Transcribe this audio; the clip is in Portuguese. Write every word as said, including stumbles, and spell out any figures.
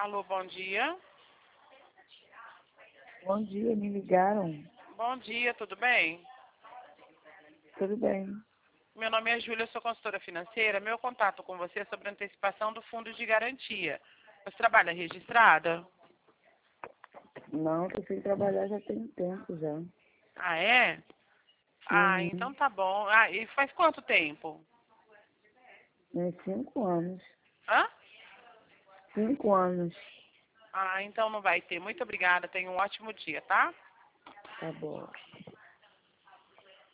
Alô, bom dia. Bom dia, me ligaram. Bom dia, tudo bem? Tudo bem? Meu nome é Júlia, eu sou consultora financeira. Meu contato com você é sobre antecipação do fundo de garantia. Você trabalha registrada? Não, que eu fui trabalhar já tem tempo já. Ah, é? Ah, Uhum. então tá bom. Ah, e faz quanto tempo? Tem cinco anos. Hã? Cinco anos. Ah, então não vai ter. Muito obrigada. Tenha um ótimo dia, tá? Tá bom.